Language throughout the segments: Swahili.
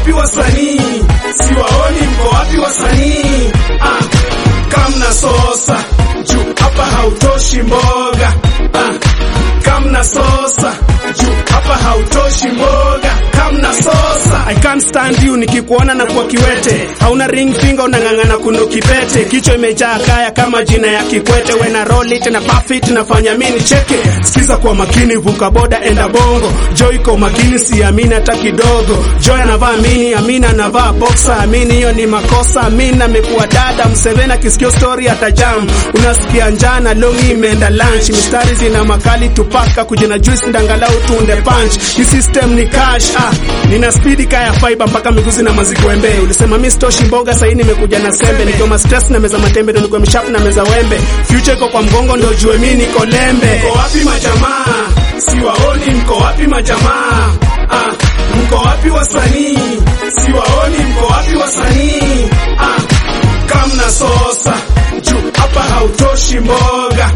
wapi wasanii? Siwaoni mko wapi wasanii? Kamna sosa, juu hapa hautoshi mboga. Kamna sosa, juu hapa hautoshi mboga. Kamna sosa. I can't stand you nikikuona na kwa kiwete. Hauna ring finger unangangana kuno kipete. Kichwa imejaa kaya kama jina ya Kikwete. Wena roll it na puff it nafanya mini cheke. Sikiza kwa makini vuka boda enda bongo. Joy kwa makini siamini hata kidogo. Joy anavaa mini, Amina anavaa boxer. Amini hiyo ni makosa. Amina amekuwa dada Msevena kisikio story hata jam. Unasikia njana longi imeenda lunch. Mistari zina makali tupaka kujina juice ndangalau tuunde punch. Hii system ni cash. Nina speed kaya fiber mpaka miguzi na mazikuembe. Ulisema mimi sitoshi mboga sasa nimekuja na sembe. Nikiwa stress na meza matembe ndo niko msharp na meza wembe. Future iko kwa mgongo ndo jue mimi niko lembe. Mko wapi majamaa? Siwaoni mko wapi majamaa? Mko wapi wasanii? Siwaoni mko wapi wasanii? Kamna sosa, juu hapa hautoshi mboga.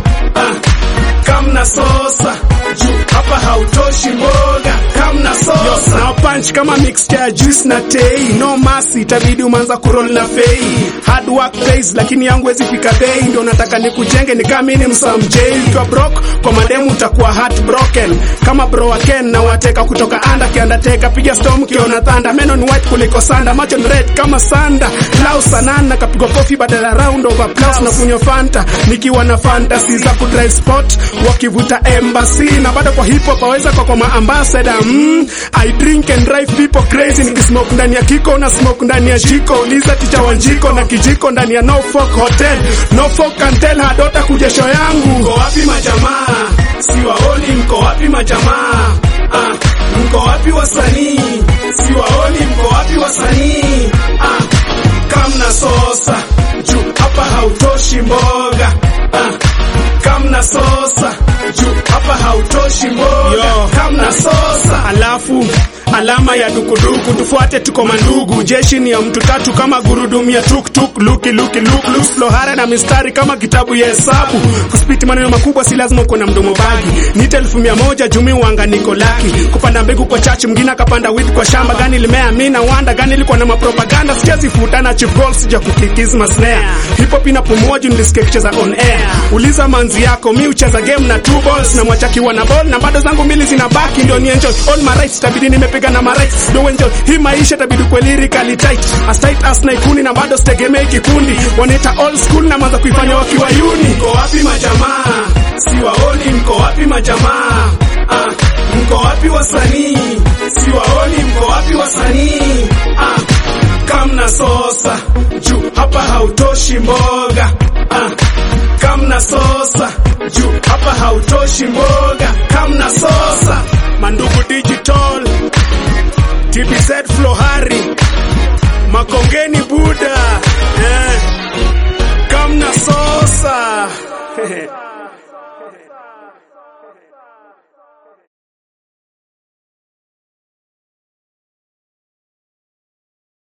Kamna sosa, juu hapa hautoshi mboga. Kamna sosa. Na punch kama mixture ya juice na tea. No mercy, itabidi umanza kuroll na fei. Hard work pays, lakini yangu wezi fika bei. Ndio nataka nikujenge ni kama mimi msamjei. Ukiwa broke, kwa mademu utakuwa heartbroken. Kama bro wa Ken na wateka kutoka anda kiandateka. Piga storm kiona thunder. Meno ni white kuliko sanda. Macho ni red kama sanda. Klaus sanana kapigwa coffee badala round of applause. Na kunywa Fanta, nikiwa na fantasy za kudrive spot. Wakivuta embassy. Na bado kwa hip hop waweza kwa maambassador. I drink and drive people crazy. Nikismoke ndani ya kiko na smoke ndani ya jiko. Uliza ticha wanjiko na kijiko ndani ya Norfolk Hotel. Norfolk can tell her daughter kuja show yangu. Mko wapi majamaa? Siwaoni mko wapi majamaa? Mko wapi wasanii? Siwaoni mko wapi wasanii? Kamna sosa, juu hapa hautoshi mboga. Kamna sosa, juu hapa hautoshi mboga. Kamna sosa. Alafu alama ya dukuduku tufuate tuko mandugu. Jeshi ni ya mtu tatu kama gurudumu ya tuk-tuk. Luki Lohara na mistari kama kitabu ya hesabu. Kuspiti maneno makubwa si lazima uko na mdomo bagi. Nita 1100 jumi wanga niko laki. Kupanda mbegu kwa chachi mwingine akapanda wheat kwa shamba. Gani limea mina wanda gani ilikuwa na mapropaganda. Sijazi futana chief goals sija kukikizma snare. Hip hop inapumua juu nilisikia kucheza on air. Uliza manzi yako mi ucheza game na 2 balls. Na mwachakiwa na ball na bado zangu mbili zinabaki. Ndio ni enjoy all my rights tabidi nimepiga na marights. Do enjoy hii maisha tabidi kwa lyrically tight. As tight as naikuni na bado stegemei kikundi. Wanaita old school na maza kuifanya wakiwa uni. Mko wapi majamaa? Siwaoni mko wapi majamaa? Mko wapi wasanii? Siwaoni mko wapi wasanii? Kamna sosa, juu hapa hautoshi mboga. Kamna sosa, juu hapa hautoshi mboga. Kamna sosa. Mandugu Digital, TBZ Flohari, Makongeni Buda. Kamna sosa.